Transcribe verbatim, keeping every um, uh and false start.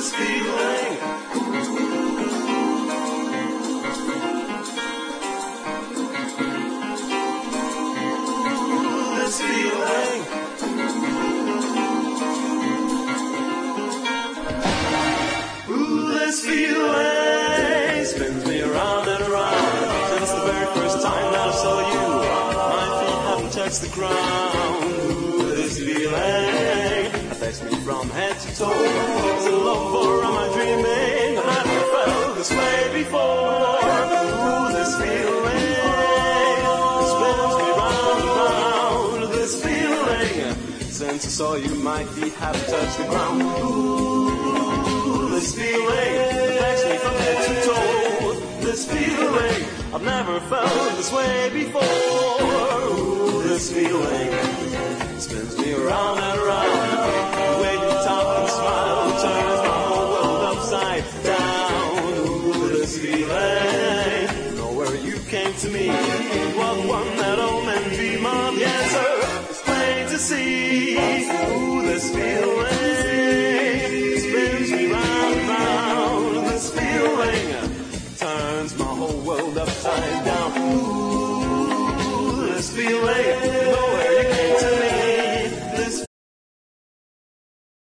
this feeling. Ooh, this feeling. Ooh, this feeling spins me around and around. Since the very first time that I saw you, my feet haven't touched the ground. Ooh, this feeling affects me from head to toe. It's a love for am I dreaming? I never felt this way before. Ooh, this feeling spins me round and round. This feeling, since I saw you, my feet haven't touched the ground. Ooh, this feeling affects me from head to toe. This feeling, I've never felt this way before. Ooh, this feeling spins me around and around. The way you talk and smile turns my whole world upside down. Ooh, this feeling, nowhere you came to me was one that all men dream of. Yes, sir, it's plain to see. Ooh, this feeling spins me round and round. This feeling turns my whole world upside down.